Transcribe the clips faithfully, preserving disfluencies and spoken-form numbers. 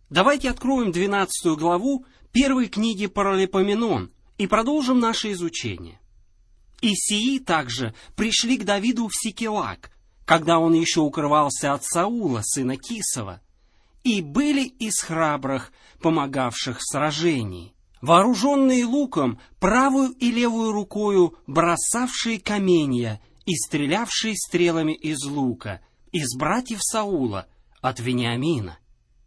Давайте откроем двенадцатую главу первой книги Паралипоменон и продолжим наше изучение. «И сии также пришли к Давиду в Сикелаг, когда он еще укрывался от Саула, сына Кисова, и были из храбрых, помогавших в сражении, вооруженные луком, правую и левую рукою бросавшие каменья и стрелявшие стрелами из лука, из братьев Саула, от Вениамина».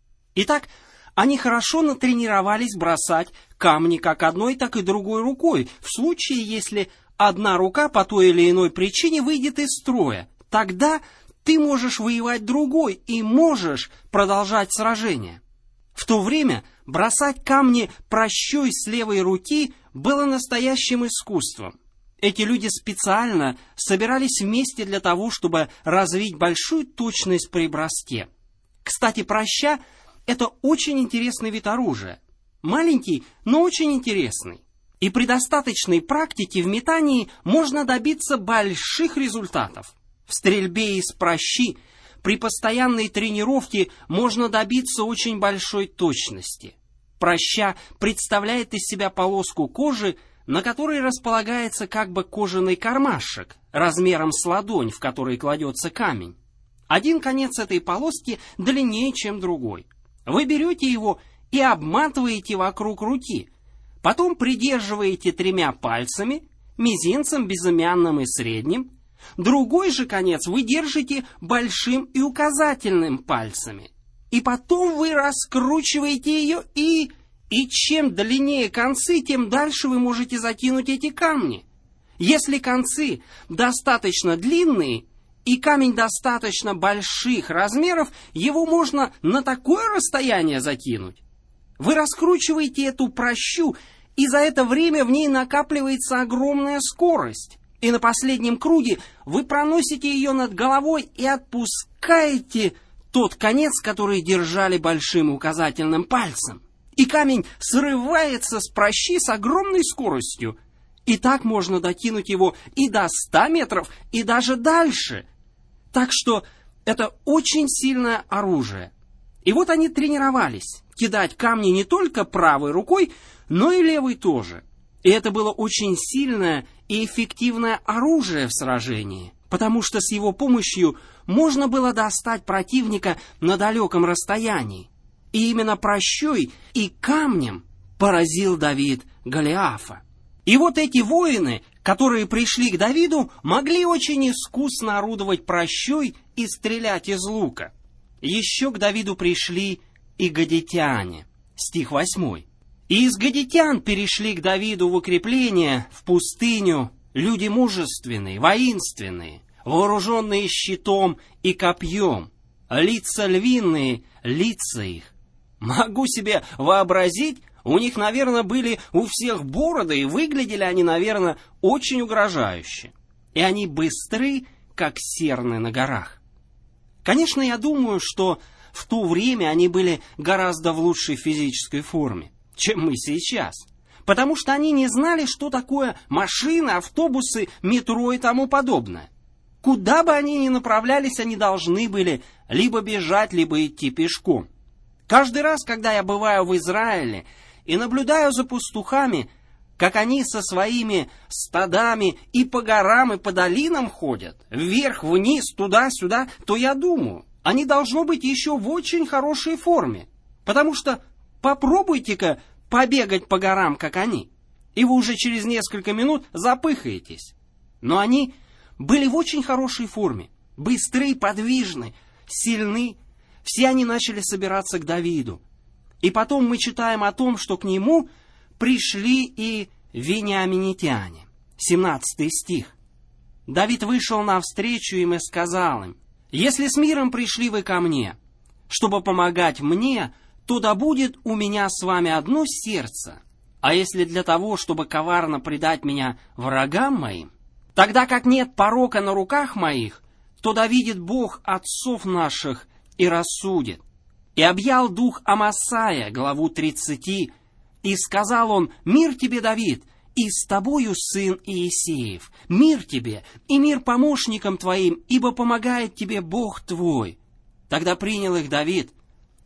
Итак, они хорошо натренировались бросать камни как одной, так и другой рукой, в случае, если одна рука по той или иной причине выйдет из строя. Тогда ты можешь воевать другой и можешь продолжать сражение. В то время бросать камни прощой с левой руки было настоящим искусством. Эти люди специально собирались вместе для того, чтобы развить большую точность при броске. Кстати, проща — это очень интересный вид оружия. Маленький, но очень интересный. И при достаточной практике в метании можно добиться больших результатов. В стрельбе из прощи при постоянной тренировке можно добиться очень большой точности. Проща представляет из себя полоску кожи, на которой располагается как бы кожаный кармашек размером с ладонь, в который кладется камень. Один конец этой полоски длиннее, чем другой. Вы берете его и обматываете вокруг руки, потом придерживаете тремя пальцами, мизинцем, безымянным и средним. Другой же конец вы держите большим и указательным пальцами. И потом вы раскручиваете ее и... И чем длиннее концы, тем дальше вы можете закинуть эти камни. Если концы достаточно длинные и камень достаточно больших размеров, его можно на такое расстояние закинуть. Вы раскручиваете эту прощу, и за это время в ней накапливается огромная скорость. И на последнем круге вы проносите ее над головой и отпускаете тот конец, который держали большим указательным пальцем. И камень срывается с прощи с огромной скоростью. И так можно докинуть его и до ста метров, и даже дальше. Так что это очень сильное оружие. И вот они тренировались кидать камни не только правой рукой, но и левой тоже. И это было очень сильное и эффективное оружие в сражении, потому что с его помощью можно было достать противника на далеком расстоянии. И именно прощой и камнем поразил Давид Голиафа. И вот эти воины, которые пришли к Давиду, могли очень искусно орудовать прощой и стрелять из лука. Еще к Давиду пришли и гадитяне. Стих восьмой. «И из гадитян перешли к Давиду в укрепление, в пустыню, люди мужественные, воинственные, вооруженные щитом и копьем, лица львиные, лица их». Могу себе вообразить, у них, наверное, были у всех бороды, и выглядели они, наверное, очень угрожающе. И они быстры, как серны на горах. Конечно, я думаю, что в то время они были гораздо в лучшей физической форме, чем мы сейчас. Потому что они не знали, что такое машины, автобусы, метро и тому подобное. Куда бы они ни направлялись, они должны были либо бежать, либо идти пешком. Каждый раз, когда я бываю в Израиле и наблюдаю за пастухами, как они со своими стадами и по горам, и по долинам ходят, вверх, вниз, туда-сюда, то я думаю, они должны быть еще в очень хорошей форме. Потому что попробуйте-ка побегать по горам, как они, и вы уже через несколько минут запыхаетесь. Но они были в очень хорошей форме, быстры, подвижны, сильны. Все они начали собираться к Давиду. И потом мы читаем о том, что к нему пришли и вениаминитяне. семнадцатый стих. Давид вышел навстречу им и сказал им: «Если с миром пришли вы ко мне, чтобы помогать мне, то да будет у меня с вами одно сердце. А если для того, чтобы коварно предать меня врагам моим, тогда как нет порока на руках моих, то да видит Бог отцов наших и рассудит». И объял дух Амасая, главу тридцати, и сказал он: «Мир тебе, Давид, и с тобою сын Иисеев, мир тебе и мир помощникам твоим, ибо помогает тебе Бог твой». Тогда принял их Давид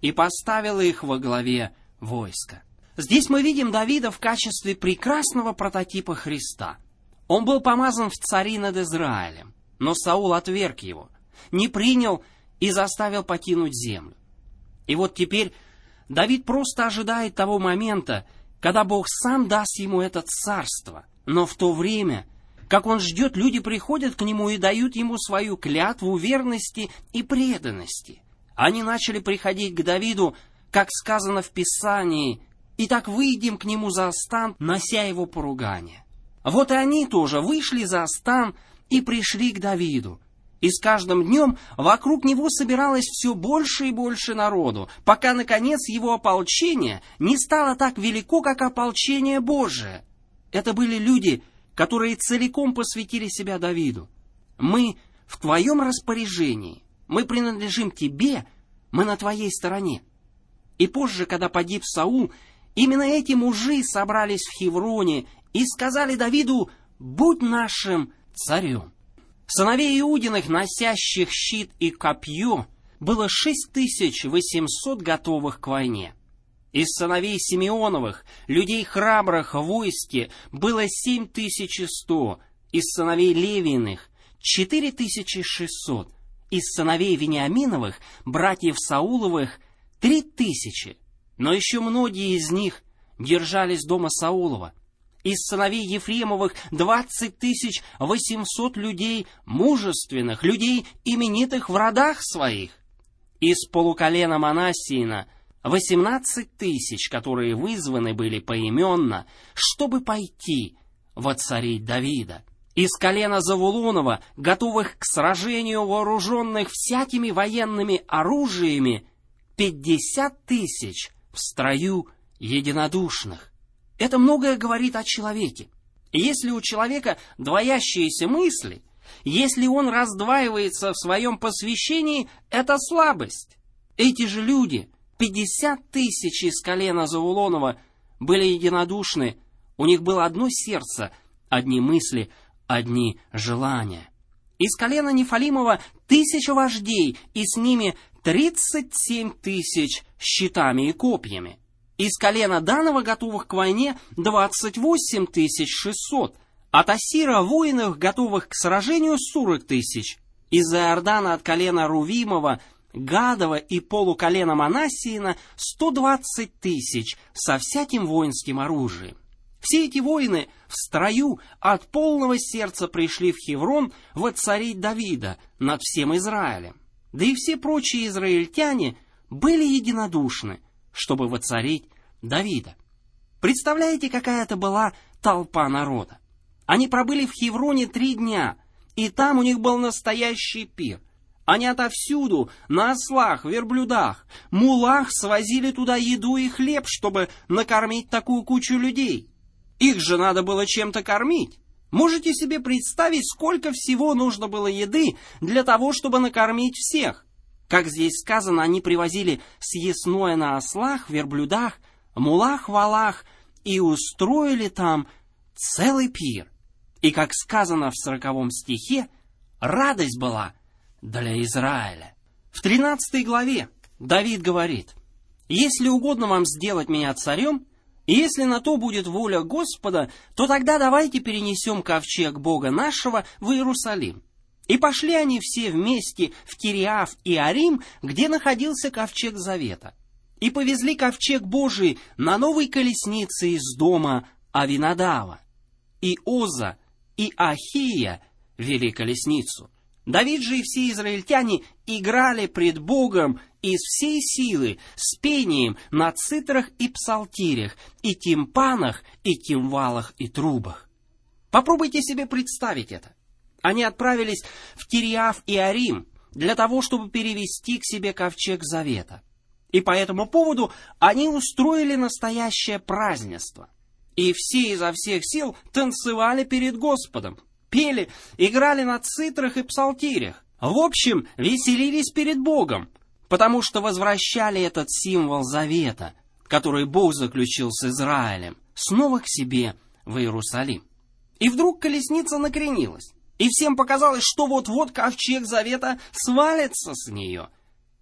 и поставил их во главе войска. Здесь мы видим Давида в качестве прекрасного прототипа Христа. Он был помазан в цари над Израилем, но Саул отверг его, не принял и заставил покинуть землю. И вот теперь Давид просто ожидает того момента, когда Бог сам даст ему это царство. Но в то время, как он ждет, люди приходят к нему и дают ему свою клятву верности и преданности. Они начали приходить к Давиду, как сказано в Писании: «Итак, выйдем к нему за стан, нося его поругание». Вот и они тоже вышли за стан и пришли к Давиду. И с каждым днем вокруг него собиралось все больше и больше народу, пока, наконец, его ополчение не стало так велико, как ополчение Божие. Это были люди, которые целиком посвятили себя Давиду. «Мы в твоем распоряжении, мы принадлежим тебе, мы на твоей стороне». И позже, когда погиб Саул, именно эти мужи собрались в Хевроне и сказали Давиду: «Будь нашим царем». Сыновей Иудиных, носящих щит и копье, было шесть тысяч восемьсот готовых к войне. Из сыновей Симеоновых, людей храбрых в войске, было семь тысяч сто, из сыновей Левиных — четыре тысячи шестьсот, из сыновей Вениаминовых, братьев Сауловых — три тысячи, но еще многие из них держались дома Саулова. Из сыновей Ефремовых двадцать тысяч восемьсот людей мужественных, людей, именитых в родах своих. Из полуколена Манассиина восемнадцать тысяч, которые вызваны были поименно, чтобы пойти воцарить Давида. Из колена Завулонова, готовых к сражению, вооруженных всякими военными оружиями, пятьдесят тысяч в строю единодушных. Это многое говорит о человеке. И если у человека двоящиеся мысли, если он раздваивается в своем посвящении, это слабость. Эти же люди, пятьдесят тысяч из колена Завулонова, были единодушны, у них было одно сердце, одни мысли, одни желания. Из колена Нефалимова тысяча вождей, и с ними тридцать семь тысяч щитами и копьями. Из колена Данова, готовых к войне, двадцать восемь тысяч шестьсот. От Асира воинов, готовых к сражению, сорок тысяч. Из Иордана от колена Рувимова, Гадова и полуколена Манассиина сто двадцать тысяч со всяким воинским оружием. Все эти воины в строю от полного сердца пришли в Хеврон воцарить Давида над всем Израилем. Да и все прочие израильтяне были единодушны, чтобы воцарить Давида. Представляете, какая это была толпа народа? Они пробыли в Хевроне три дня, и там у них был настоящий пир. Они отовсюду, на ослах, верблюдах, мулах свозили туда еду и хлеб, чтобы накормить такую кучу людей. Их же надо было чем-то кормить. Можете себе представить, сколько всего нужно было еды для того, чтобы накормить всех? Как здесь сказано, они привозили съестное на ослах, верблюдах, мулах, валах и устроили там целый пир. И, как сказано в сороковом стихе, радость была для Израиля. В тринадцатой главе Давид говорит: «Если угодно вам сделать меня царем, и если на то будет воля Господа, то тогда давайте перенесем ковчег Бога нашего в Иерусалим». И пошли они все вместе в Кириаф и Арим, где находился ковчег завета. И повезли ковчег Божий на новой колеснице из дома Авинадава. И Оза, и Ахия вели колесницу. Давид же и все израильтяне играли пред Богом из всей силы, с пением на цитрах и псалтирях, и тимпанах, и кимвалах, и трубах. Попробуйте себе представить это. Они отправились в Кириаф и Арим для того, чтобы перевести к себе ковчег завета. И по этому поводу они устроили настоящее празднество. И все изо всех сил танцевали перед Господом, пели, играли на цитрах и псалтирях. В общем, веселились перед Богом, потому что возвращали этот символ завета, который Бог заключил с Израилем, снова к себе в Иерусалим. И вдруг колесница накренилась. И всем показалось, что вот-вот ковчег завета свалится с нее.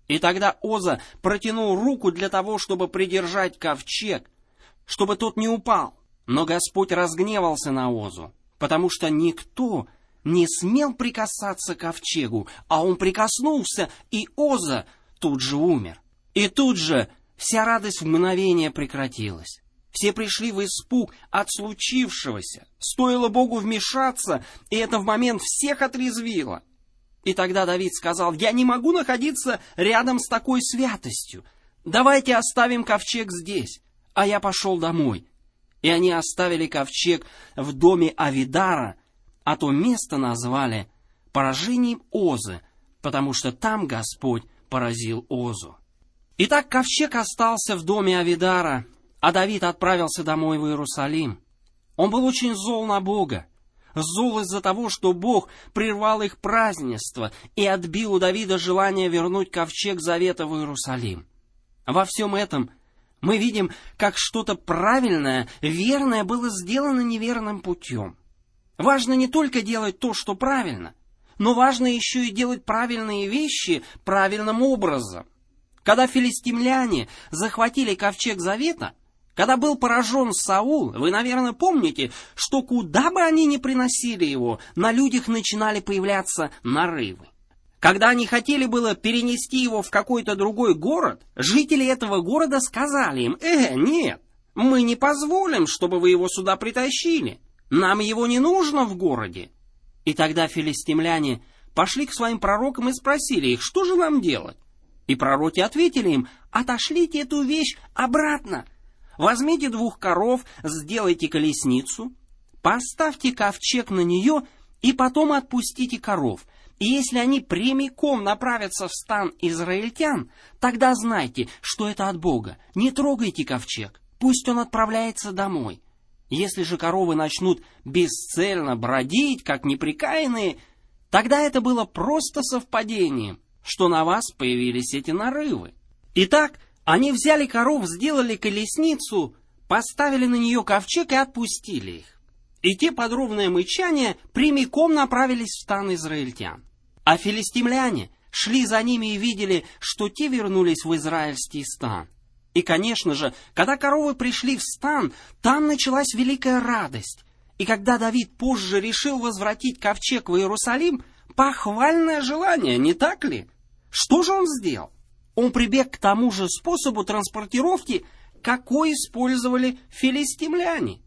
И тогда Оза протянул руку для того, чтобы придержать ковчег, чтобы тот не упал. Но Господь разгневался на Озу, потому что никто не смел прикасаться к ковчегу, а он прикоснулся, и Оза тут же умер. И тут же вся радость в мгновение прекратилась. Все пришли в испуг от случившегося. Стоило Богу вмешаться, и это в момент всех отрезвило. И тогда Давид сказал: «Я не могу находиться рядом с такой святостью. Давайте оставим ковчег здесь». А я пошел домой. И они оставили ковчег в доме Авидара, а то место назвали поражением Озы, потому что там Господь поразил Озу. Итак, ковчег остался в доме Авидара, а Давид отправился домой в Иерусалим. Он был очень зол на Бога. Зол из-за того, что Бог прервал их празднество и отбил у Давида желание вернуть ковчег завета в Иерусалим. Во всем этом мы видим, как что-то правильное, верное было сделано неверным путем. Важно не только делать то, что правильно, но важно еще и делать правильные вещи правильным образом. Когда филистимляне захватили ковчег завета, когда был поражен Саул, вы, наверное, помните, что куда бы они ни приносили его, на людях начинали появляться нарывы. Когда они хотели было перенести его в какой-то другой город, жители этого города сказали им: «Э, нет, мы не позволим, чтобы вы его сюда притащили. Нам его не нужно в городе». И тогда филистимляне пошли к своим пророкам и спросили их: «Что же нам делать?» И пророки ответили им: «Отошлите эту вещь обратно. Возьмите двух коров, сделайте колесницу, поставьте ковчег на нее и потом отпустите коров. И если они прямиком направятся в стан израильтян, тогда знайте, что это от Бога. Не трогайте ковчег, пусть он отправляется домой. Если же коровы начнут бесцельно бродить, как неприкаянные, тогда это было просто совпадением, что на вас появились эти нарывы». Итак, они взяли коров, сделали колесницу, поставили на нее ковчег и отпустили их. И те под ровное мычание прямиком направились в стан израильтян. А филистимляне шли за ними и видели, что те вернулись в израильский стан. И, конечно же, когда коровы пришли в стан, там началась великая радость. И когда Давид позже решил возвратить ковчег в Иерусалим, похвальное желание, не так ли? Что же он сделал? Он прибег к тому же способу транспортировки, какой использовали филистимляне.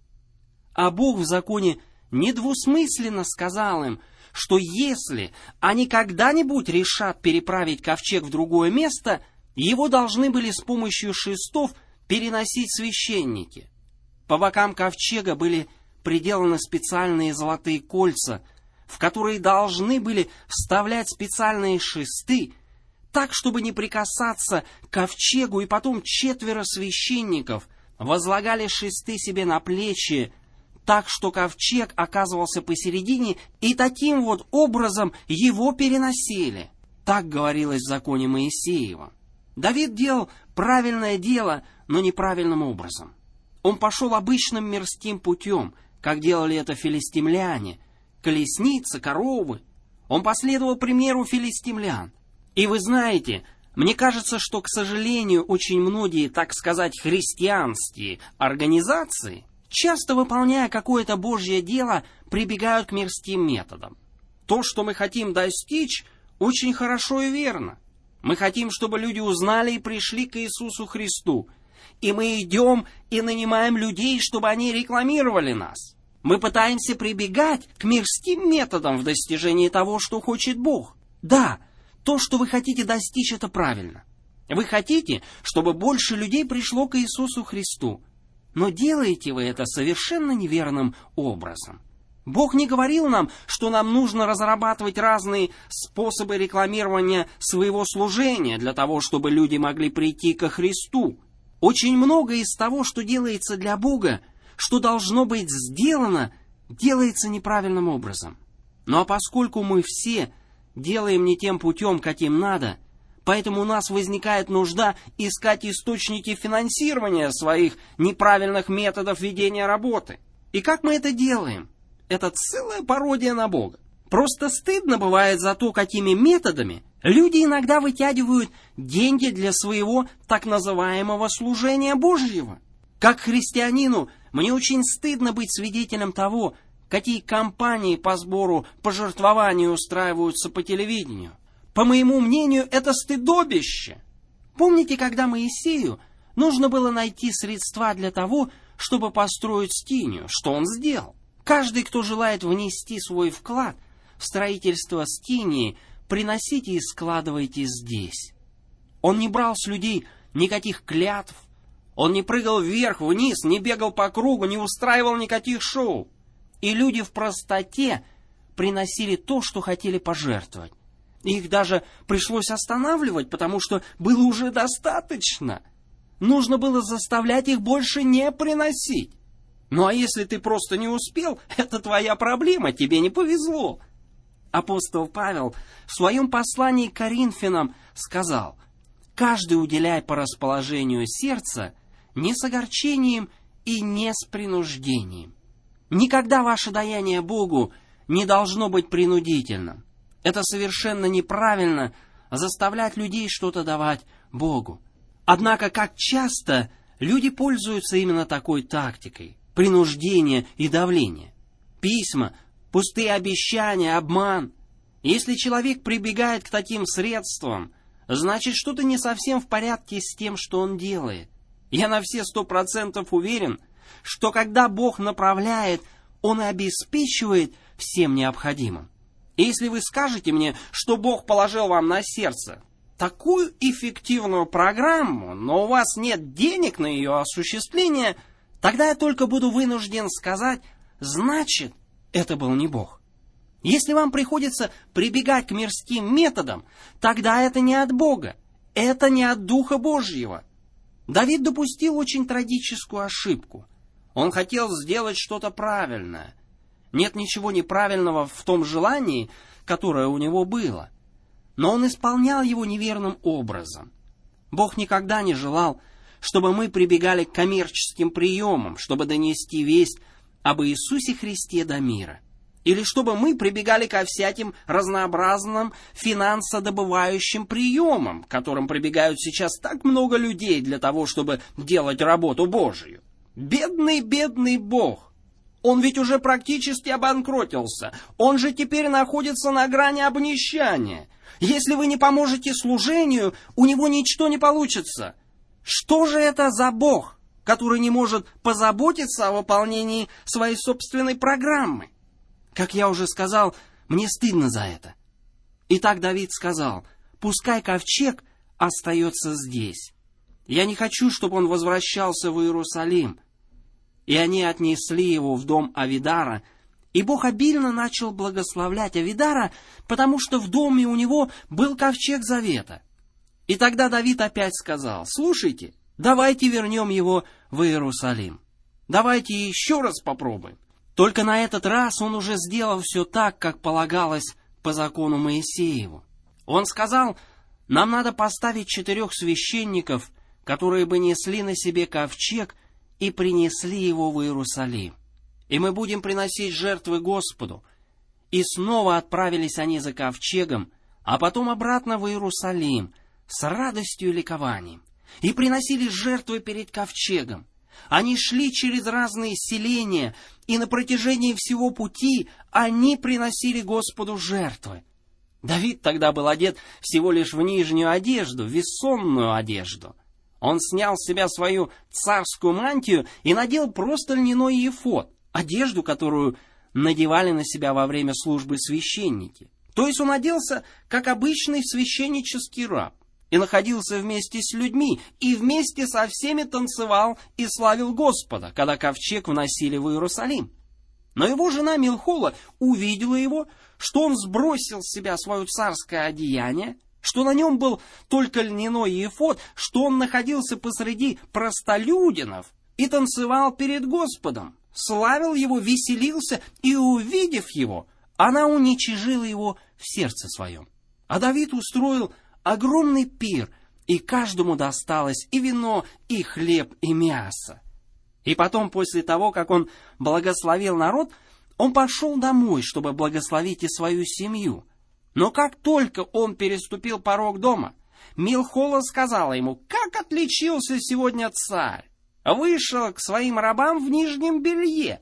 А Бог в законе недвусмысленно сказал им, что если они когда-нибудь решат переправить ковчег в другое место, его должны были с помощью шестов переносить священники. По бокам ковчега были приделаны специальные золотые кольца, в которые должны были вставлять специальные шесты, так, чтобы не прикасаться к ковчегу, и потом четверо священников возлагали шесты себе на плечи, так что ковчег оказывался посередине, и таким вот образом его переносили. Так говорилось в законе Моисеева. Давид делал правильное дело, но неправильным образом. Он пошел обычным мирским путем, как делали это филистимляне, колесницы, коровы. Он последовал примеру филистимлян. И вы знаете, мне кажется, что, к сожалению, очень многие, так сказать, христианские организации, часто выполняя какое-то Божье дело, прибегают к мирским методам. То, что мы хотим достичь, очень хорошо и верно. Мы хотим, чтобы люди узнали и пришли к Иисусу Христу. И мы идем и нанимаем людей, чтобы они рекламировали нас. Мы пытаемся прибегать к мирским методам в достижении того, что хочет Бог. Да, то, что вы хотите достичь, это правильно. Вы хотите, чтобы больше людей пришло к Иисусу Христу. Но делаете вы это совершенно неверным образом. Бог не говорил нам, что нам нужно разрабатывать разные способы рекламирования своего служения для того, чтобы люди могли прийти ко Христу. Очень многое из того, что делается для Бога, что должно быть сделано, делается неправильным образом. Ну а поскольку мы все делаем не тем путем, каким надо, поэтому у нас возникает нужда искать источники финансирования своих неправильных методов ведения работы. И как мы это делаем? Это целая пародия на Бога. Просто стыдно бывает за то, какими методами Люди иногда вытягивают деньги для своего так называемого служения Божьего. Как христианину, мне очень стыдно быть свидетелем того, какие кампании по сбору пожертвований устраиваются по телевидению. По моему мнению, это стыдобище. Помните, когда Моисею нужно было найти средства для того, чтобы построить скинию? Что он сделал? Каждый, кто желает внести свой вклад в строительство скинии, приносите и складывайте здесь. Он не брал с людей никаких клятв, он не прыгал вверх-вниз, не бегал по кругу, не устраивал никаких шоу. И люди в простоте приносили то, что хотели пожертвовать. Их даже пришлось останавливать, потому что было уже достаточно. Нужно было заставлять их больше не приносить. Ну а если ты просто не успел, это твоя проблема, тебе не повезло. Апостол Павел в своем послании к Коринфянам сказал: «Каждый уделяй по расположению сердца, не с огорчением и не с принуждением». Никогда ваше даяние Богу не должно быть принудительным. Это совершенно неправильно заставлять людей что-то давать Богу. Однако, как часто люди пользуются именно такой тактикой – принуждения и давления. Письма, пустые обещания, обман. Если человек прибегает к таким средствам, значит, что-то не совсем в порядке с тем, что он делает. Я на все сто процентов уверен, что когда Бог направляет, Он и обеспечивает всем необходимым. И если вы скажете мне, что Бог положил вам на сердце такую эффективную программу, но у вас нет денег на ее осуществление, тогда я только буду вынужден сказать: значит, это был не Бог. Если вам приходится прибегать к мирским методам, тогда это не от Бога, это не от Духа Божьего. Давид допустил очень трагическую ошибку. Он хотел сделать что-то правильное. Нет ничего неправильного в том желании, которое у него было. Но он исполнял его неверным образом. Бог никогда не желал, чтобы мы прибегали к коммерческим приемам, чтобы донести весть об Иисусе Христе до мира. Или чтобы мы прибегали ко всяким разнообразным финансодобывающим приемам, к которым прибегают сейчас так много людей для того, чтобы делать работу Божию. Бедный, бедный Бог! Он ведь уже практически обанкротился. Он же теперь находится на грани обнищания. Если вы не поможете служению, у него ничто не получится. Что же это за Бог, который не может позаботиться о выполнении своей собственной программы? Как я уже сказал, мне стыдно за это. Итак, Давид сказал: «Пускай ковчег остается здесь. Я не хочу, чтобы он возвращался в Иерусалим». И они отнесли его в дом Авидара, и Бог обильно начал благословлять Авидара, потому что в доме у него был ковчег завета. И тогда Давид опять сказал: «Слушайте, давайте вернем его в Иерусалим. Давайте еще раз попробуем». Только на этот раз он уже сделал все так, как полагалось по закону Моисееву. Он сказал: «Нам надо поставить четырех священников, которые бы несли на себе ковчег, и принесли его в Иерусалим. И мы будем приносить жертвы Господу». И снова отправились они за ковчегом, а потом обратно в Иерусалим с радостью и ликованием. И приносили жертвы перед ковчегом. Они шли через разные селения, и на протяжении всего пути они приносили Господу жертвы. Давид тогда был одет всего лишь в нижнюю одежду, весонную одежду. Он снял с себя свою царскую мантию и надел просто льняной ефод, одежду, которую надевали на себя во время службы священники. То есть он оделся, как обычный священнический раб, и находился вместе с людьми, и вместе со всеми танцевал и славил Господа, когда ковчег вносили в Иерусалим. Но его жена Милхола увидела его, что он сбросил с себя свое царское одеяние, что на нем был только льняной ефод, что он находился посреди простолюдинов и танцевал перед Господом, славил его, веселился, и, увидев его, она уничижила его в сердце своем. А Давид устроил огромный пир, и каждому досталось и вино, и хлеб, и мясо. И потом, после того, как он благословил народ, он пошел домой, чтобы благословить и свою семью. Но как только он переступил порог дома, Милхола сказала ему: «Как отличился сегодня царь! Вышел к своим рабам в нижнем белье!»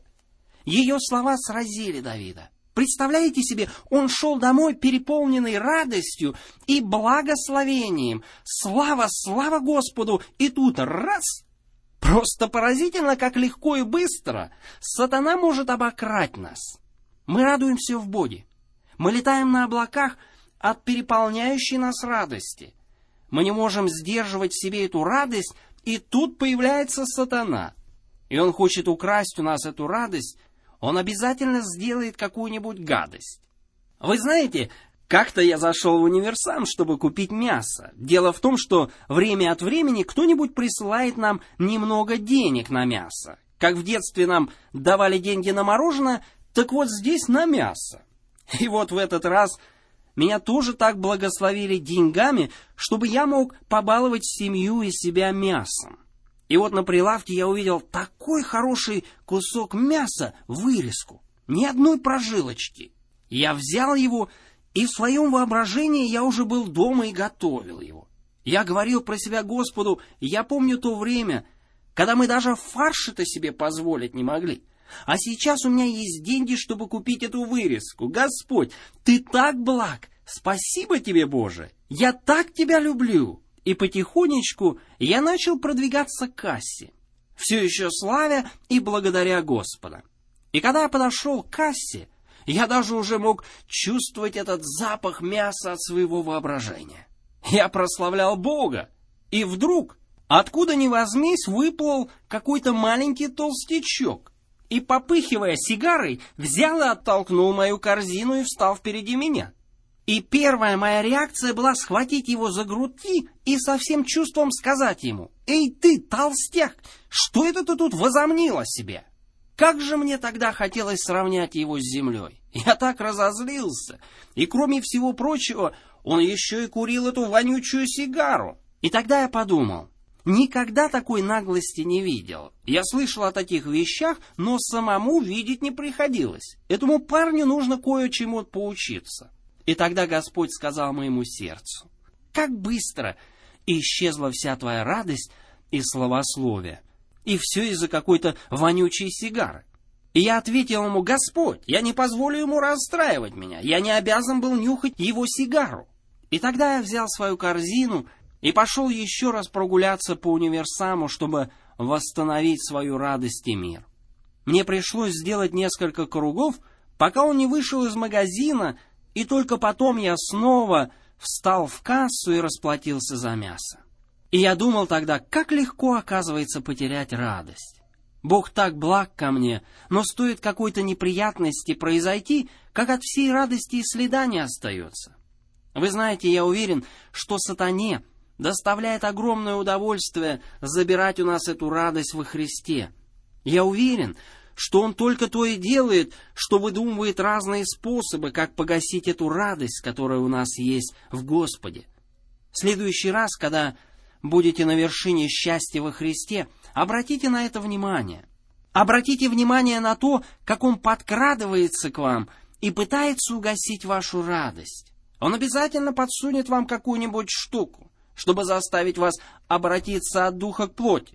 Ее слова сразили Давида. Представляете себе, он шел домой переполненный радостью и благословением. Слава, слава Господу! И тут раз! Просто поразительно, как легко и быстро сатана может обокрасть нас. Мы радуемся в Боге. Мы летаем на облаках от переполняющей нас радости. Мы не можем сдерживать в себе эту радость, и тут появляется сатана. И он хочет украсть у нас эту радость. Он обязательно сделает какую-нибудь гадость. Вы знаете, как-то я зашел в универсам, чтобы купить мясо. Дело в том, что время от времени кто-нибудь присылает нам немного денег на мясо. Как в детстве нам давали деньги на мороженое, так вот здесь на мясо. И вот в этот раз меня тоже так благословили деньгами, чтобы я мог побаловать семью и себя мясом. И вот на прилавке я увидел такой хороший кусок мяса, вырезку, ни одной прожилочки. Я взял его, и в своем воображении я уже был дома и готовил его. Я говорил про себя Господу: я помню то время, когда мы даже фарш-то себе позволить не могли. А сейчас у меня есть деньги, чтобы купить эту вырезку. Господь, Ты так благ! Спасибо Тебе, Боже! Я так Тебя люблю! И потихонечку я начал продвигаться к кассе, все еще славя и благодаря Господа. И когда я подошел к кассе, я даже уже мог чувствовать этот запах мяса от своего воображения. Я прославлял Бога, и вдруг, откуда ни возьмись, выплыл какой-то маленький толстячок. И, попыхивая сигарой, взял и оттолкнул мою корзину и встал впереди меня. И первая моя реакция была схватить его за грудки и со всем чувством сказать ему: «Эй ты, толстяк, что это ты тут возомнил о себе?» Как же мне тогда хотелось сравнять его с землей. Я так разозлился. И кроме всего прочего, он еще и курил эту вонючую сигару. И тогда я подумал: никогда такой наглости не видел. Я слышал о таких вещах, но самому видеть не приходилось. Этому парню нужно кое-чему поучиться. И тогда Господь сказал моему сердцу: как быстро исчезла вся твоя радость и славословие. И все из-за какой-то вонючей сигары. И я ответил ему: Господь, я не позволю ему расстраивать меня. Я не обязан был нюхать его сигару. И тогда я взял свою корзину и пошел еще раз прогуляться по универсаму, чтобы восстановить свою радость и мир. Мне пришлось сделать несколько кругов, пока он не вышел из магазина, и только потом я снова встал в кассу и расплатился за мясо. И я думал тогда, как легко, оказывается, потерять радость. Бог так благ ко мне, но стоит какой-то неприятности произойти, как от всей радости и следа не остается. Вы знаете, я уверен, что сатане доставляет огромное удовольствие забирать у нас эту радость во Христе. Я уверен, что он только то и делает, что выдумывает разные способы, как погасить эту радость, которая у нас есть в Господе. В следующий раз, когда будете на вершине счастья во Христе, обратите на это внимание. Обратите внимание на то, как он подкрадывается к вам и пытается угасить вашу радость. Он обязательно подсунет вам какую-нибудь штуку, чтобы заставить вас обратиться от духа к плоти.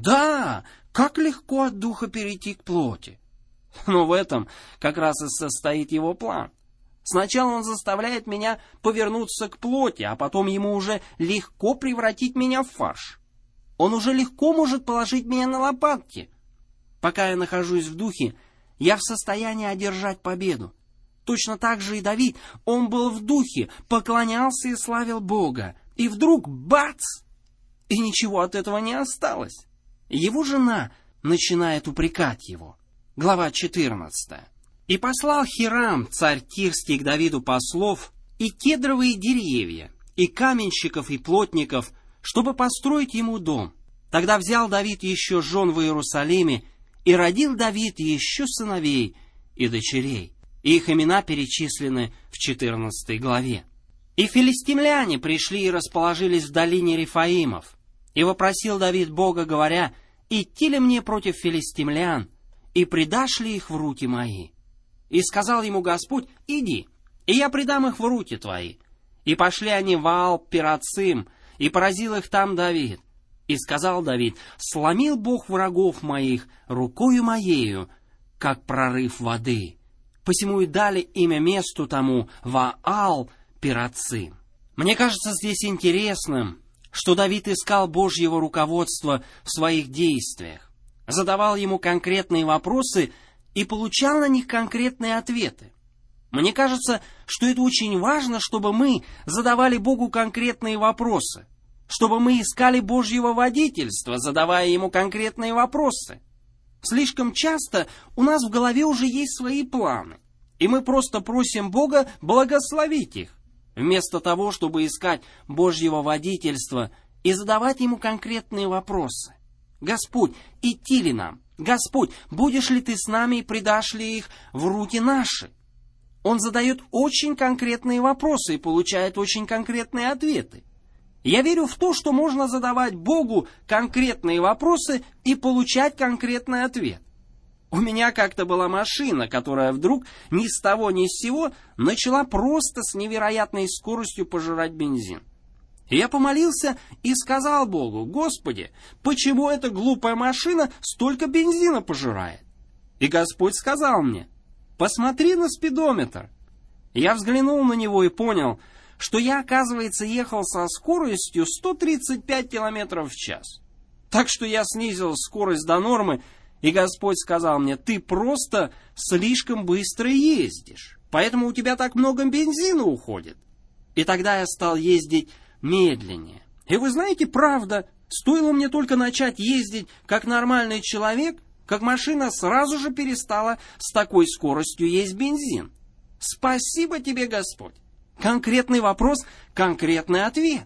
Да, как легко от духа перейти к плоти. Но в этом как раз и состоит его план. Сначала он заставляет меня повернуться к плоти, а потом ему уже легко превратить меня в фарш. Он уже легко может положить меня на лопатки. Пока я нахожусь в духе, я в состоянии одержать победу. Точно так же и Давид, он был в духе, поклонялся и славил Бога. И вдруг бац! И ничего от этого не осталось. Его жена начинает упрекать его. Глава четырнадцатая. «И послал Хирам, царь Тирский, к Давиду послов, и кедровые деревья, и каменщиков, и плотников, чтобы построить ему дом. Тогда взял Давид еще жен в Иерусалиме, и родил Давид еще сыновей и дочерей. И их имена перечислены в четырнадцатой главе. И филистимляне пришли и расположились в долине Рефаимов. И вопросил Давид Бога, говоря: идти ли мне против филистимлян, и предашь ли их в руки мои? И сказал ему Господь: иди, и я предам их в руки твои. И пошли они в Ваал-Перацим, и поразил их там Давид. И сказал Давид: сломил Бог врагов моих рукою моею, как прорыв воды. Посему и дали имя месту тому Ваал-Перацим. Мне кажется здесь интересным, что Давид искал Божьего руководства в своих действиях, задавал ему конкретные вопросы и получал на них конкретные ответы. Мне кажется, что это очень важно, чтобы мы задавали Богу конкретные вопросы, чтобы мы искали Божьего водительства, задавая Ему конкретные вопросы. Слишком часто у нас в голове уже есть свои планы, и мы просто просим Бога благословить их, вместо того, чтобы искать Божьего водительства и задавать Ему конкретные вопросы. Господь, идти ли нам? Господь, будешь ли Ты с нами и предашь ли их в руки наши? Он задает очень конкретные вопросы и получает очень конкретные ответы. Я верю в то, что можно задавать Богу конкретные вопросы и получать конкретный ответ. У меня как-то была машина, которая вдруг ни с того ни с сего начала просто с невероятной скоростью пожирать бензин. И я помолился и сказал Богу: Господи, почему эта глупая машина столько бензина пожирает? И Господь сказал мне: посмотри на спидометр. Я взглянул на него и понял, что я, оказывается, ехал со скоростью сто тридцать пять километров в час. Так что я снизил скорость до нормы, и Господь сказал мне: ты просто слишком быстро ездишь, поэтому у тебя так много бензина уходит. И тогда я стал ездить медленнее. И вы знаете, правда, стоило мне только начать ездить как нормальный человек, как машина сразу же перестала с такой скоростью есть бензин. Спасибо тебе, Господь. Конкретный вопрос, конкретный ответ.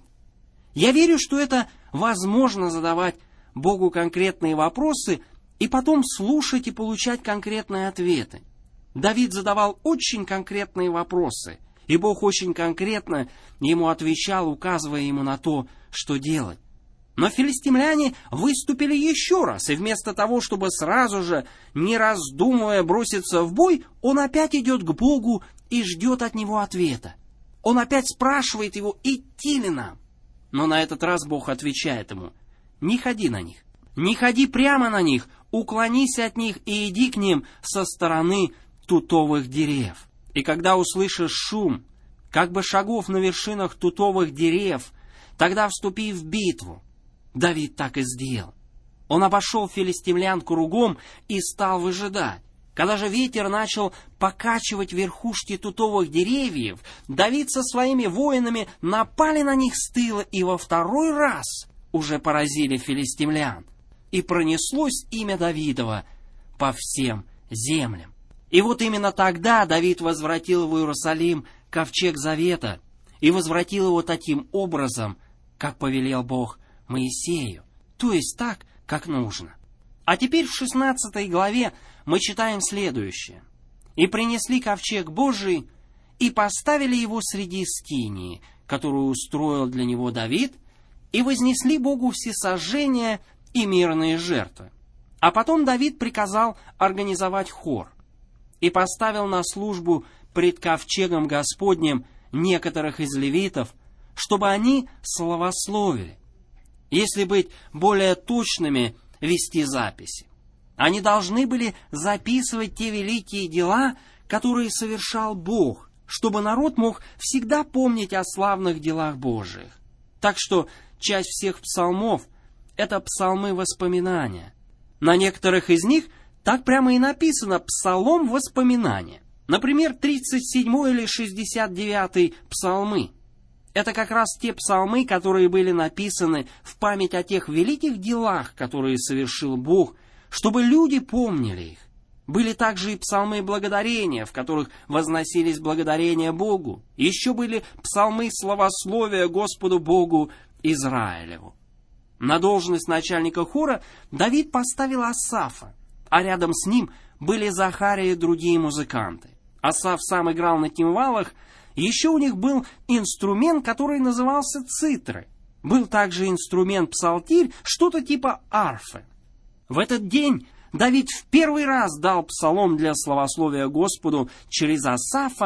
Я верю, что это возможно задавать Богу конкретные вопросы и потом слушать и получать конкретные ответы. Давид задавал очень конкретные вопросы, и Бог очень конкретно ему отвечал, указывая ему на то, что делать. Но филистимляне выступили еще раз, и вместо того, чтобы сразу же, не раздумывая, броситься в бой, он опять идет к Богу и ждет от него ответа. Он опять спрашивает его, идти ли нам. Но на этот раз Бог отвечает ему: не ходи на них, не ходи прямо на них, уклонись от них и иди к ним со стороны тутовых дерев. И когда услышишь шум, как бы шагов на вершинах тутовых дерев, тогда вступи в битву. Давид так и сделал. Он обошел филистимлян кругом и стал выжидать. Когда же ветер начал покачивать верхушки тутовых деревьев, Давид со своими воинами напали на них с тыла и во второй раз уже поразили филистимлян. И пронеслось имя Давидова по всем землям. И вот именно тогда Давид возвратил в Иерусалим ковчег завета и возвратил его таким образом, как повелел Бог Моисею, то есть так, как нужно. А теперь в шестнадцатой главе мы читаем следующее. «И принесли ковчег Божий, и поставили его среди скинии, которую устроил для него Давид, и вознесли Богу всесожжения и мирные жертвы. А потом Давид приказал организовать хор, и поставил на службу пред ковчегом Господним некоторых из левитов, чтобы они славословили. Если быть более точными, вести записи. Они должны были записывать те великие дела, которые совершал Бог, чтобы народ мог всегда помнить о славных делах Божиих. Так что часть всех псалмов — это псалмы воспоминания. На некоторых из них так прямо и написано «псалом воспоминания». Например, тридцать седьмой или шестьдесят девятый псалмы. Это как раз те псалмы, которые были написаны в память о тех великих делах, которые совершил Бог, чтобы люди помнили их. Были также и псалмы благодарения, в которых возносились благодарения Богу. Еще были псалмы славословия Господу Богу Израилеву. На должность начальника хора Давид поставил Асафа, а рядом с ним были Захария и другие музыканты. Асаф сам играл на кимвалах. Еще у них был инструмент, который назывался цитры. Был также инструмент-псалтирь, что-то типа арфы. В этот день Давид в первый раз дал псалом для славословия Господу через Асафа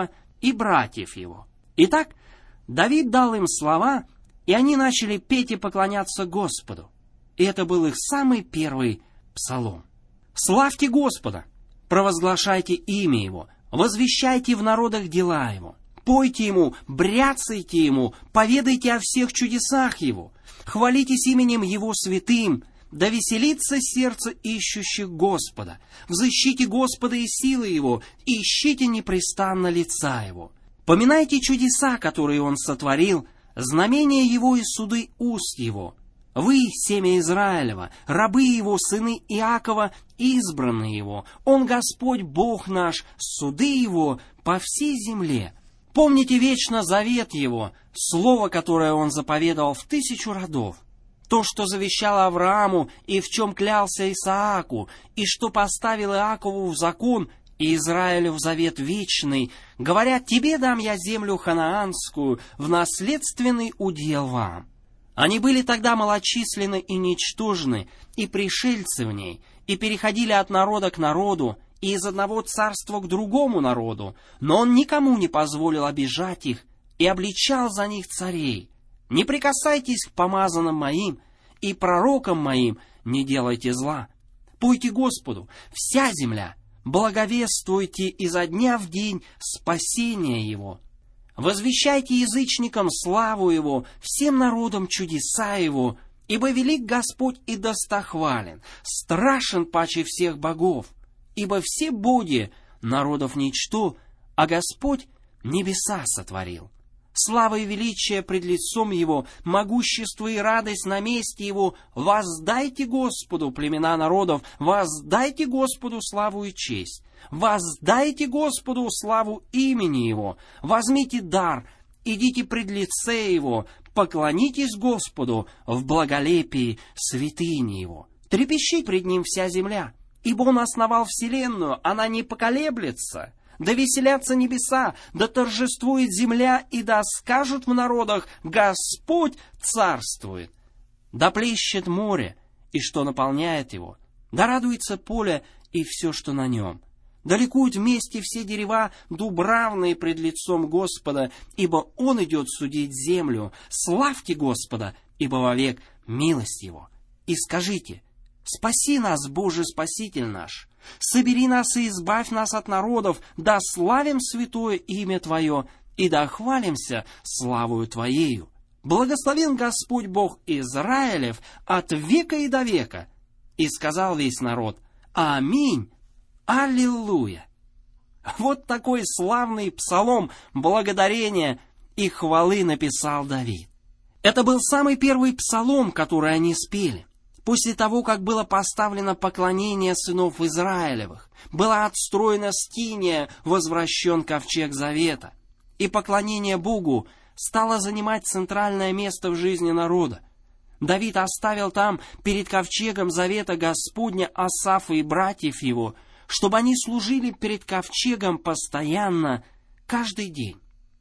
и братьев его». Итак, Давид дал им слова, и они начали петь и поклоняться Господу. И это был их самый первый псалом. «Славьте Господа, провозглашайте имя Его, возвещайте в народах дела Его, пойте Ему, бряцайте Ему, поведайте о всех чудесах Его, хвалитесь именем Его святым, да веселится сердце ищущих Господа, взыщите Господа и силы Его, ищите непрестанно лица Его. Поминайте чудеса, которые Он сотворил, знамения Его и суды уст Его. Вы, семя Израилева, рабы Его, сыны Иакова, избранные Его. Он Господь Бог наш, суды Его по всей земле. Помните вечно завет Его, слово, которое Он заповедовал в тысячу родов. То, что завещал Аврааму и в чем клялся Исааку, и что поставил Иакову в закон и Израилю в завет вечный, говорят: «Тебе дам я землю ханаанскую, в наследственный удел вам». Они были тогда малочисленны и ничтожны, и пришельцы в ней, и переходили от народа к народу, и из одного царства к другому народу, но Он никому не позволил обижать их и обличал за них царей. «Не прикасайтесь к помазанным моим, и пророкам моим не делайте зла. Пойте Господу, вся земля, благовествуйте изо дня в день спасение Его. Возвещайте язычникам славу Его, всем народам чудеса Его, ибо велик Господь и достохвален, страшен паче всех богов, ибо все боги народов ничто, а Господь небеса сотворил. Слава и величие пред лицом Его, могущество и радость на месте Его. Воздайте Господу, племена народов, воздайте Господу славу и честь. Воздайте Господу славу имени Его. Возьмите дар, идите пред лице Его, поклонитесь Господу в благолепии святыни Его. Трепещи пред Ним вся земля, ибо Он основал вселенную, она не поколеблется. Да веселятся небеса, да торжествует земля, и да скажут в народах: Господь царствует. Да плещет море, и что наполняет его, да радуется поле и все, что на нем. Да ликуют вместе все дерева, дубравные пред лицом Господа, ибо Он идет судить землю. Славьте Господа, ибо вовек милость Его. И скажите: спаси нас, Боже Спаситель наш. Собери нас и избавь нас от народов, да славим святое имя Твое, и да хвалимся славою Твоею. Благословен Господь Бог Израилев от века и до века. И сказал весь народ: Аминь, Аллилуйя. Вот такой славный псалом благодарения и хвалы написал Давид. Это был самый первый псалом, который они спели. После того, как было поставлено поклонение сынов Израилевых, была отстроена скиния, возвращен ковчег завета, и поклонение Богу стало занимать центральное место в жизни народа. Давид оставил там перед ковчегом завета Господня Асафа и братьев его, чтобы они служили перед ковчегом постоянно, каждый день.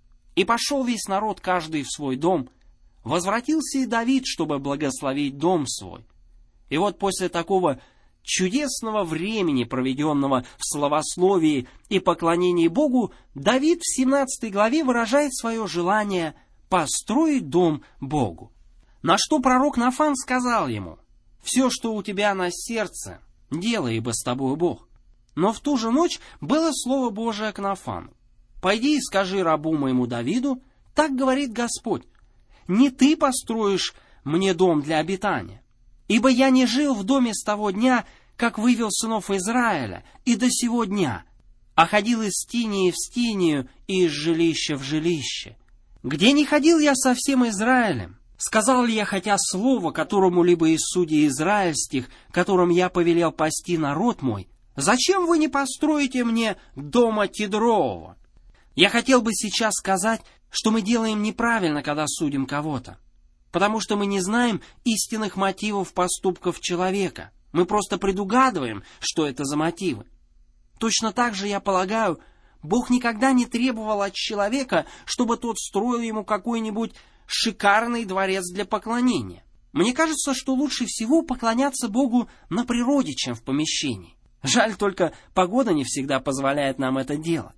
И пошел весь народ, каждый в свой дом. Возвратился и Давид, чтобы благословить дом свой. И вот после такого чудесного времени, проведенного в славословии и поклонении Богу, Давид в семнадцатой главе выражает свое желание построить дом Богу. На что пророк Нафан сказал ему: «Все, что у тебя на сердце, делай, ибо с тобой Бог». Но в ту же ночь было слово Божие к Нафану: «Пойди и скажи рабу моему Давиду, так говорит Господь, не ты построишь мне дом для обитания, ибо я не жил в доме с того дня, как вывел сынов Израиля, и до сего дня, а ходил из скинии в скинию и из жилища в жилище. Где не ходил я со всем Израилем? Сказал ли я хотя слово которому-либо из судей израильских, которым я повелел пасти народ мой? Зачем вы не построите мне дома кедрового?» Я хотел бы сейчас сказать, что мы делаем неправильно, когда судим кого-то, потому что мы не знаем истинных мотивов поступков человека. Мы просто предугадываем, что это за мотивы. Точно так же, я полагаю, Бог никогда не требовал от человека, чтобы тот строил ему какой-нибудь шикарный дворец для поклонения. Мне кажется, что лучше всего поклоняться Богу на природе, чем в помещении. Жаль только, погода не всегда позволяет нам это делать.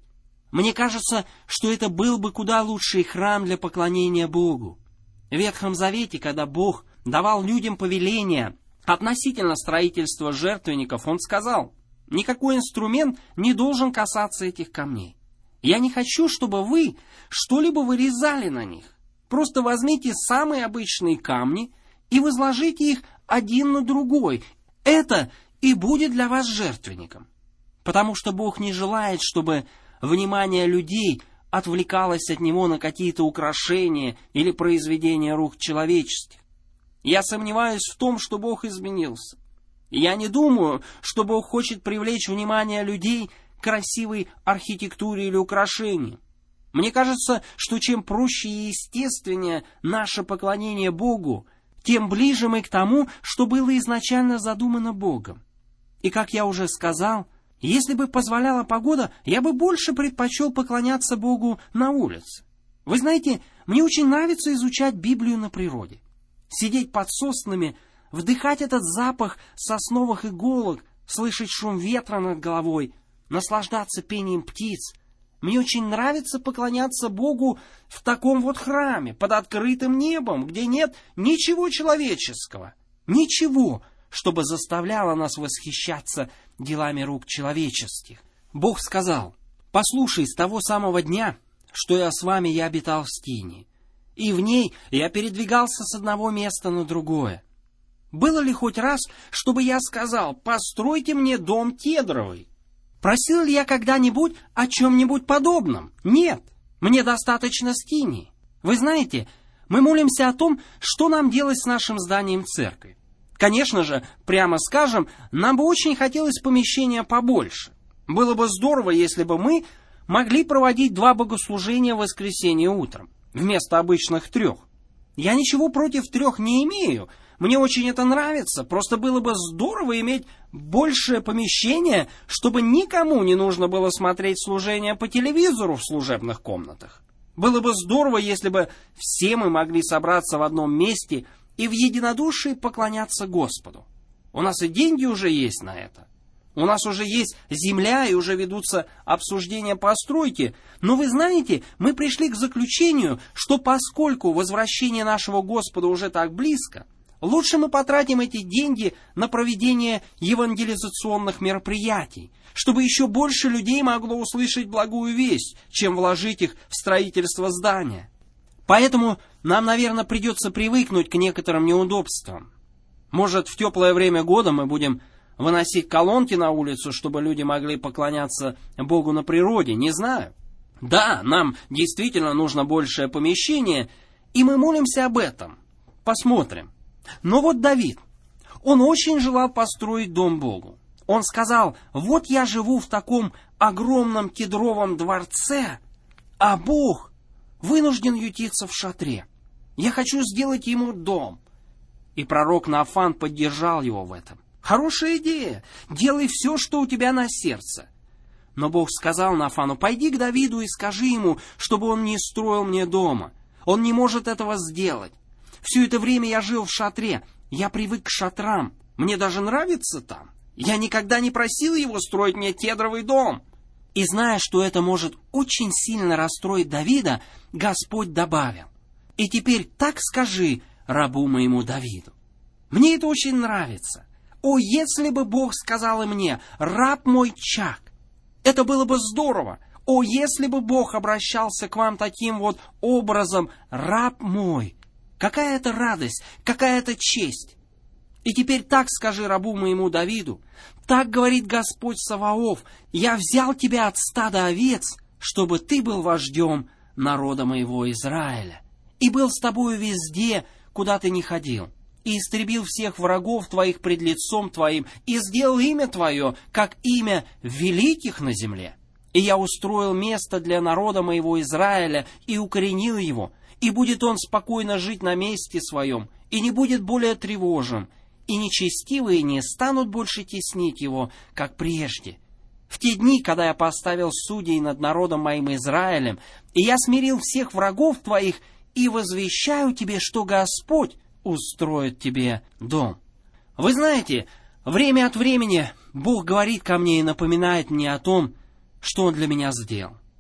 Мне кажется, что это был бы куда лучший храм для поклонения Богу. В Ветхом Завете, когда Бог давал людям повеления относительно строительства жертвенников, Он сказал: никакой инструмент не должен касаться этих камней. Я не хочу, чтобы вы что-либо вырезали на них. Просто возьмите самые обычные камни и возложите их один на другой. Это и будет для вас жертвенником. Потому что Бог не желает, чтобы внимание людей отвлекалось от Него на какие-то украшения или произведения рук человеческих. Я сомневаюсь в том, что Бог изменился. Я не думаю, что Бог хочет привлечь внимание людей к красивой архитектуре или украшениям. Мне кажется, что чем проще и естественнее наше поклонение Богу, тем ближе мы к тому, что было изначально задумано Богом. И как я уже сказал, если бы позволяла погода, я бы больше предпочел поклоняться Богу на улице. Вы знаете, мне очень нравится изучать Библию на природе. Сидеть под соснами, вдыхать этот запах сосновых иголок, слышать шум ветра над головой, наслаждаться пением птиц. Мне очень нравится поклоняться Богу в таком вот храме, под открытым небом, где нет ничего человеческого, ничего, чтобы заставляло нас восхищаться делами рук человеческих. Бог сказал: «Послушай, с того самого дня, что я с вами, я обитал в скинии, и в ней я передвигался с одного места на другое. Было ли хоть раз, чтобы я сказал: постройте мне дом кедровый? Просил ли я когда-нибудь о чем-нибудь подобном? Нет, мне достаточно скинии. Вы знаете, мы молимся о том, что нам делать с нашим зданием церкви. Конечно же, прямо скажем, нам бы очень хотелось помещения побольше. Было бы здорово, если бы мы могли проводить два богослужения в воскресенье утром, вместо обычных трех. Я ничего против трех не имею, мне очень это нравится, просто было бы здорово иметь большее помещение, чтобы никому не нужно было смотреть служение по телевизору в служебных комнатах. Было бы здорово, если бы все мы могли собраться в одном месте и в единодушии поклоняться Господу. У нас и деньги уже есть на это. У нас уже есть земля и уже ведутся обсуждения постройки. Но вы знаете, мы пришли к заключению, что поскольку возвращение нашего Господа уже так близко, лучше мы потратим эти деньги на проведение евангелизационных мероприятий, чтобы еще больше людей могло услышать благую весть, чем вложить их в строительство здания. Поэтому нам, наверное, придется привыкнуть к некоторым неудобствам. Может, в теплое время года мы будем выносить колонки на улицу, чтобы люди могли поклоняться Богу на природе, не знаю. Да, нам действительно нужно большее помещение, и мы молимся об этом. Посмотрим. Но вот Давид, он очень желал построить дом Богу. Он сказал: вот я живу в таком огромном кедровом дворце, а Бог вынужден ютиться в шатре. Я хочу сделать ему дом. И пророк Нафан поддержал его в этом. Хорошая идея. Делай все, что у тебя на сердце. Но Бог сказал Нафану: пойди к Давиду и скажи ему, чтобы он не строил мне дома. Он не может этого сделать. Все это время я жил в шатре. Я привык к шатрам. Мне даже нравится там. Я никогда не просил его строить мне кедровый дом. И зная, что это может очень сильно расстроить Давида, Господь добавил: и теперь так скажи рабу моему Давиду. Мне это очень нравится. О, если бы Бог сказал и мне: раб мой Чак, это было бы здорово. О, если бы Бог обращался к вам таким вот образом: раб мой. Какая это радость, какая это честь. И теперь так скажи рабу моему Давиду: так говорит Господь Саваоф: я взял тебя от стада овец, чтобы ты был вождем народа моего Израиля, и был с тобою везде, куда ты ни ходил, и истребил всех врагов твоих пред лицом твоим, и сделал имя твое, как имя великих на земле. И я устроил место для народа моего Израиля и укоренил его, и будет он спокойно жить на месте своем, и не будет более тревожен, и нечестивые не станут больше теснить его, как прежде. В те дни, когда я поставил судей над народом моим Израилем, и я смирил всех врагов твоих, и возвещаю тебе, что Господь устроит тебе дом. Вы знаете, время от времени Бог говорит ко мне и напоминает мне о том, что Он для меня сделал.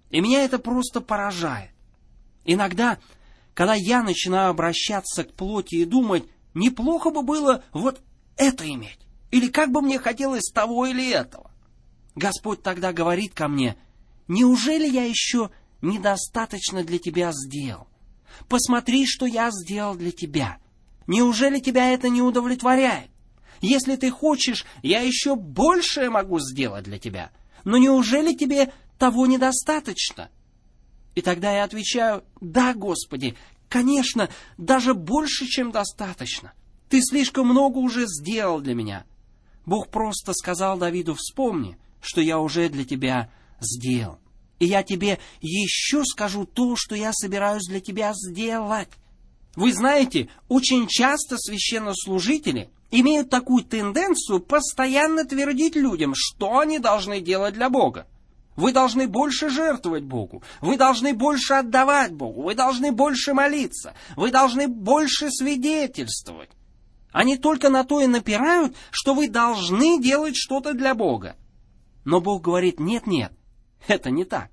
И меня это просто поражает. Иногда, когда я начинаю обращаться к плоти и думать, неплохо бы было вот это иметь, или как бы мне хотелось того или этого, Господь тогда говорит ко мне: неужели я еще недостаточно для тебя сделал? Посмотри, что я сделал для тебя. Неужели тебя это не удовлетворяет? Если ты хочешь, я еще большее могу сделать для тебя. Но неужели тебе того недостаточно? И тогда я отвечаю: да, Господи, конечно, даже больше, чем достаточно. Ты слишком много уже сделал для меня. Бог просто сказал Давиду: вспомни, что я уже для тебя сделал. И я тебе еще скажу то, что я собираюсь для тебя сделать. Вы знаете, очень часто священнослужители имеют такую тенденцию постоянно твердить людям, что они должны делать для Бога. Вы должны больше жертвовать Богу, вы должны больше отдавать Богу, вы должны больше молиться, вы должны больше свидетельствовать. Они только на то и напирают, что вы должны делать что-то для Бога. Но Бог говорит: нет-нет, это не так.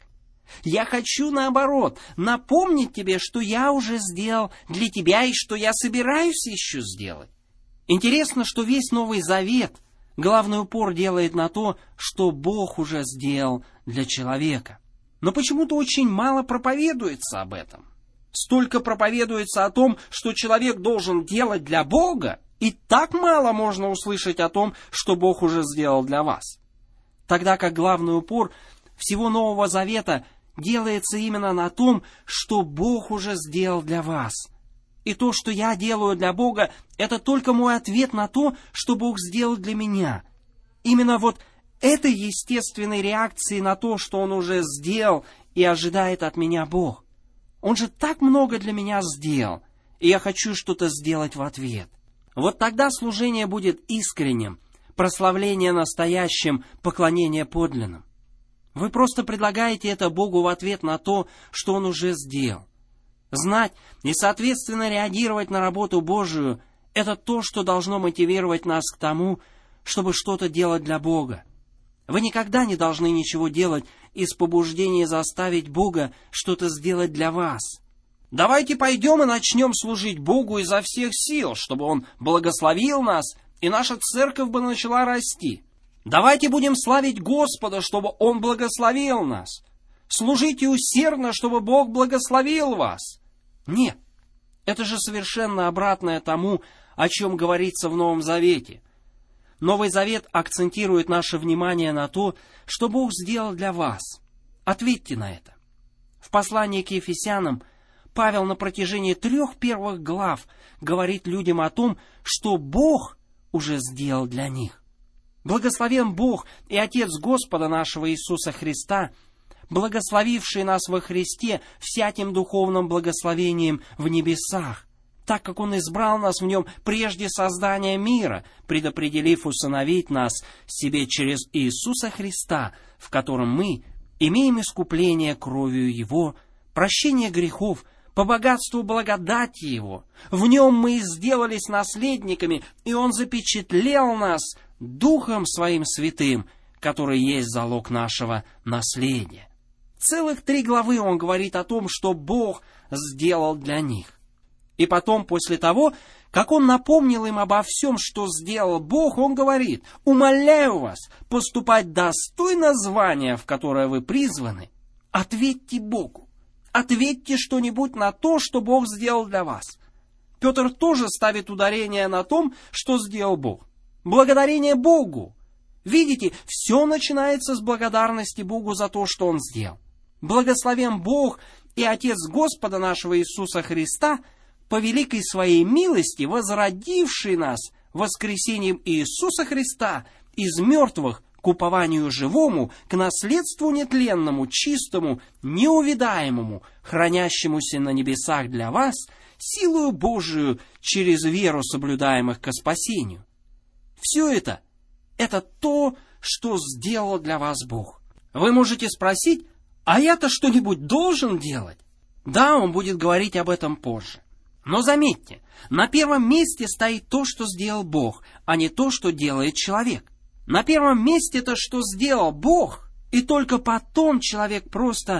Я хочу, наоборот, напомнить тебе, что я уже сделал для тебя и что я собираюсь еще сделать. Интересно, что весь Новый Завет главный упор делает на то, что Бог уже сделал для человека. Но почему-то очень мало проповедуется об этом. Столько проповедуется о том, что человек должен делать для Бога, и так мало можно услышать о том, что Бог уже сделал для вас. Тогда как главный упор всего Нового Завета делается именно на том, что Бог уже сделал для вас. И то, что я делаю для Бога, это только мой ответ на то, что Бог сделал для меня. Именно вот этой естественной реакции на то, что Он уже сделал и ожидает от меня Бог. Он же так много для меня сделал, и я хочу что-то сделать в ответ. Вот тогда служение будет искренним, прославление настоящим, поклонение подлинным. Вы просто предлагаете это Богу в ответ на то, что Он уже сделал. Знать и, соответственно, реагировать на работу Божию – это то, что должно мотивировать нас к тому, чтобы что-то делать для Бога. Вы никогда не должны ничего делать из побуждения заставить Бога что-то сделать для вас. Давайте пойдем и начнем служить Богу изо всех сил, чтобы Он благословил нас, и наша церковь бы начала расти. Давайте будем славить Господа, чтобы Он благословил нас. Служите усердно, чтобы Бог благословил вас. Нет, это же совершенно обратное тому, о чем говорится в Новом Завете. Новый Завет акцентирует наше внимание на то, что Бог сделал для вас. Ответьте на это. В послании к Ефесянам Павел на протяжении трех первых глав говорит людям о том, что Бог уже сделал для них. Благословен Бог и Отец Господа нашего Иисуса Христа, благословивший нас во Христе всяким духовным благословением в небесах, так как Он избрал нас в Нем прежде создания мира, предопределив усыновить нас себе через Иисуса Христа, в котором мы имеем искупление кровью Его, прощение грехов, по богатству благодати Его. В Нем мы сделались наследниками, и Он запечатлел нас Духом Своим Святым, который есть залог нашего наследия. Целых три главы он говорит о том, что Бог сделал для них. И потом, после того, как он напомнил им обо всем, что сделал Бог, он говорит: «Умоляю вас поступать достойно звания, в которое вы призваны. Ответьте Богу. Ответьте что-нибудь на то, что Бог сделал для вас». Петр тоже ставит ударение на том, что сделал Бог. Благодарение Богу. Видите, все начинается с благодарности Богу за то, что Он сделал. Благословен Бог и Отец Господа нашего Иисуса Христа, по великой Своей милости, возродивший нас воскресением Иисуса Христа из мертвых к упованию живому, к наследству нетленному, чистому, неувидаемому, хранящемуся на небесах для вас, силою Божию через веру соблюдаемых ко спасению. Все это — это то, что сделал для вас Бог. Вы можете спросить: а я-то что-нибудь должен делать? Да, он будет говорить об этом позже. Но заметьте, на первом месте стоит то, что сделал Бог, а не то, что делает человек. На первом месте это, что сделал Бог, и только потом человек просто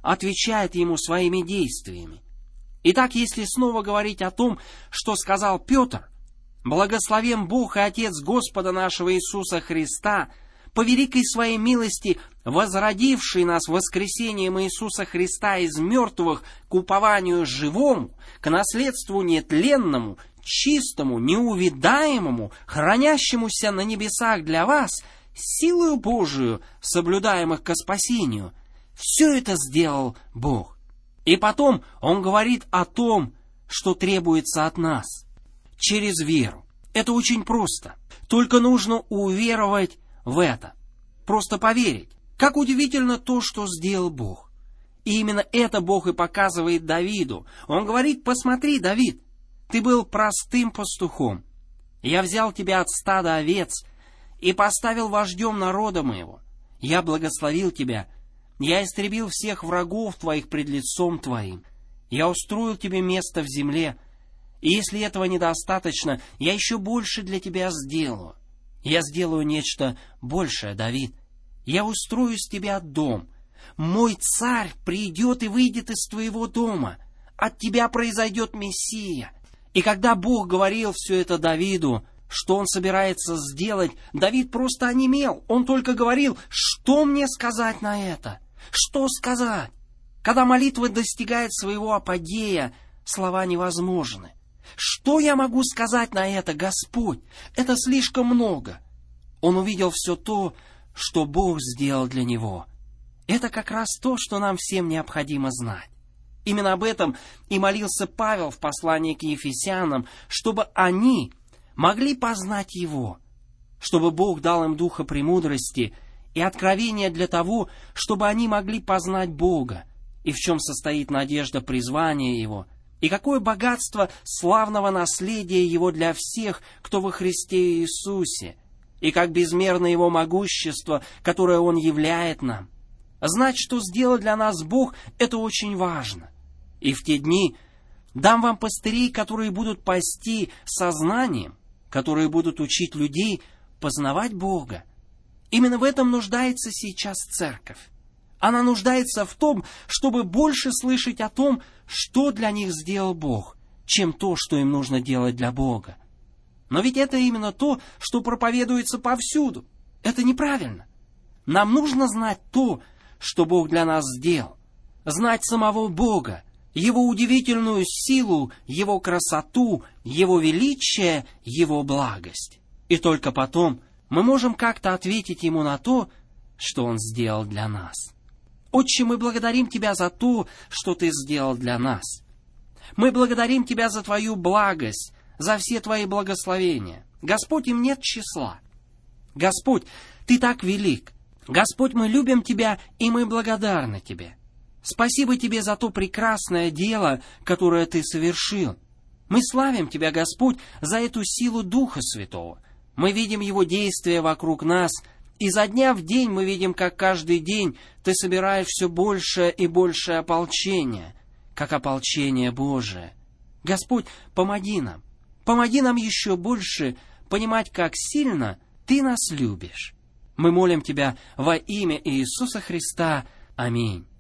отвечает ему своими действиями. Итак, если снова говорить о том, что сказал Петр: «Благословен Бог и Отец Господа нашего Иисуса Христа, по великой своей милости, возродивший нас воскресением Иисуса Христа из мертвых к упованию живому, к наследству нетленному, чистому, неувидаемому, хранящемуся на небесах для вас, силою Божию, соблюдаемых ко спасению». Все это сделал Бог. И потом Он говорит о том, что требуется от нас. Через веру. Это очень просто. Только нужно уверовать в это. Просто поверить. Как удивительно то, что сделал Бог. И именно это Бог и показывает Давиду. Он говорит: «Посмотри, Давид, ты был простым пастухом. Я взял тебя от стада овец и поставил вождем народа моего. Я благословил тебя. Я истребил всех врагов твоих пред лицом твоим. Я устроил тебе место в земле. И если этого недостаточно, я еще больше для тебя сделаю. Я сделаю нечто большее, Давид. Я устрою из тебя дом. Мой царь придет и выйдет из твоего дома. От тебя произойдет Мессия». И когда Бог говорил все это Давиду, что Он собирается сделать, Давид просто онемел. Он только говорил: «Что мне сказать на это? Что сказать?» Когда молитва достигает своего апогея, слова невозможны. Что я могу сказать на это, Господь? Это слишком много. Он увидел все то, что Бог сделал для него. Это как раз то, что нам всем необходимо знать. Именно об этом и молился Павел в послании к Ефесянам, чтобы они могли познать Его, чтобы Бог дал им духа премудрости и откровения для того, чтобы они могли познать Бога, и в чем состоит надежда призвания Его, и какое богатство славного наследия Его для всех, кто во Христе Иисусе, и как безмерно Его могущество, которое Он являет нам. Знать, что сделал для нас Бог, это очень важно. И в те дни дам вам пастырей, которые будут пасти сознанием, которые будут учить людей познавать Бога. Именно в этом нуждается сейчас церковь. Она нуждается в том, чтобы больше слышать о том, что для них сделал Бог, чем то, что им нужно делать для Бога. Но ведь это именно то, что проповедуется повсюду. Это неправильно. Нам нужно знать то, что Бог для нас сделал. Знать самого Бога, Его удивительную силу, Его красоту, Его величие, Его благость. И только потом мы можем как-то ответить Ему на то, что Он сделал для нас. Отче, мы благодарим Тебя за то, что Ты сделал для нас. Мы благодарим Тебя за Твою благость, за все Твои благословения. Господь, им нет числа. Господь, Ты так велик. Господь, мы любим Тебя, и мы благодарны Тебе. Спасибо Тебе за то прекрасное дело, которое Ты совершил. Мы славим Тебя, Господь, за эту силу Духа Святого. Мы видим Его действия вокруг нас, и за дня в день мы видим, как каждый день Ты собираешь все большее и большее ополчение, как ополчение Божие. Господь, помоги нам. Помоги нам еще больше понимать, как сильно Ты нас любишь. Мы молим Тебя во имя Иисуса Христа. Аминь.